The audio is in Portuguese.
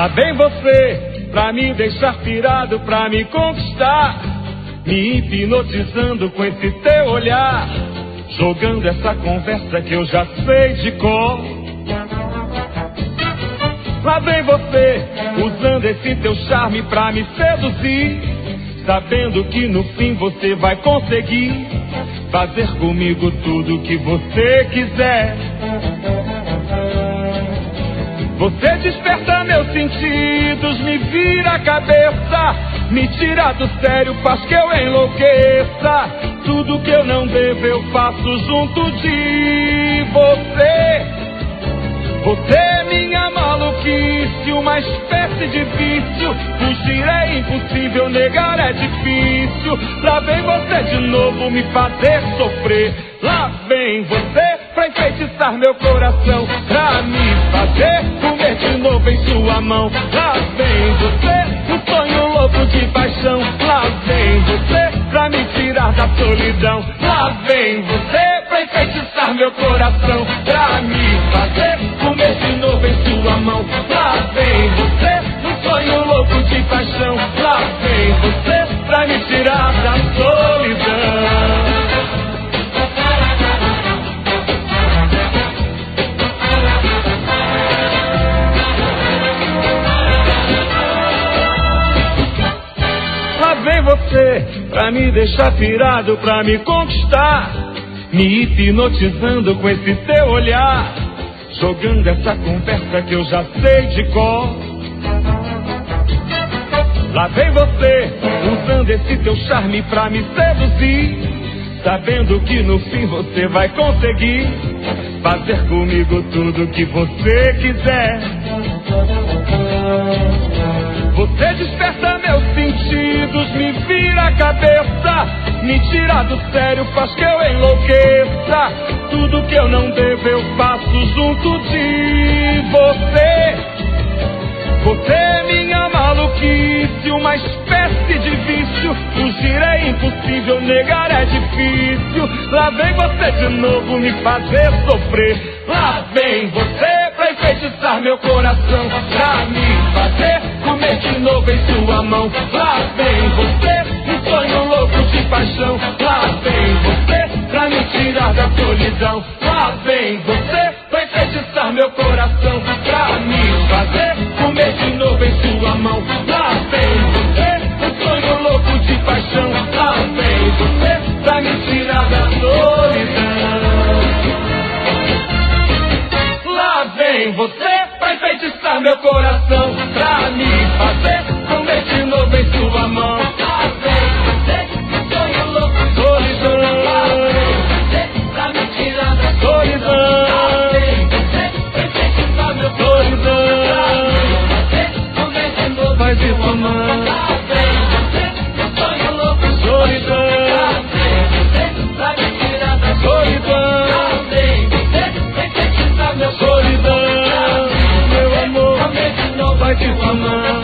Lá vem você pra me deixar pirado, pra me conquistar, me hipnotizando com esse teu olhar, jogando essa conversa que eu já sei de cor. Lá vem você, usando esse teu charme pra me seduzir, sabendo que no fim você vai conseguir fazer comigo tudo que você quiser. Você desperta meus sentidos, me vira a cabeça, me tira do sério, faz que eu enlouqueça. Tudo que eu não devo eu faço junto de você. Você é minha maluquice, uma espécie de vício. Fugir é impossível, negar é difícil. Lá vem você de novo me fazer sofrer. Lá vem você pra enfeitiçar meu coração, pra me fazer comer de novo em sua mão. Lá vem você, um sonho louco de paixão. Lá vem você pra me tirar da solidão. Lá vem você pra enfeitiçar meu coração, pra me fazer comer de novo em sua mão. Lá vem você, um sonho louco de paixão. Lá vem você pra me tirar da solidão. Lá vem você pra me deixar pirado, pra me conquistar, me hipnotizando com esse teu olhar, jogando essa conversa que eu já sei de cor. Lá vem você, usando esse teu charme pra me seduzir, sabendo que no fim você vai conseguir fazer comigo tudo que você quiser. Você desperta meus sentidos, me vira a cabeça, me tira do sério, faz que eu enlouqueça. Tudo que eu não devo eu faço junto de você. Você é minha maluquice, uma espécie de vício. Fugir é impossível, negar é difícil. Lá vem você de novo me fazer sofrer. Lá vem você pra enfeitiçar meu coração, pra me fazer comer de novo em sua mão. Lá vem você, um sonho louco de paixão. Lá vem você pra me tirar da solidão. Lá vem você pra enfeitiçar meu coração, pra me fazer comer de novo em sua mão. Lá vem você, um sonho louco de paixão. Lá vem você pra me tirar da solidão. Lá vem você pra enfeitiçar meu coração, pra me fazer comer de novo em sua mão. Lá vem você, um sonho louco de solidão. Lá vem você pra me tirar da solidão. Lá vem você pra enfeitiçar meu coração, pra me fazer comer de novo em sua mão. Lá vem você, um sonho louco de solidão. Lá vem você pra me tirar da solidão. Lá vem você pra enfeitiçar meu solidão. Meu amor, vai te amar.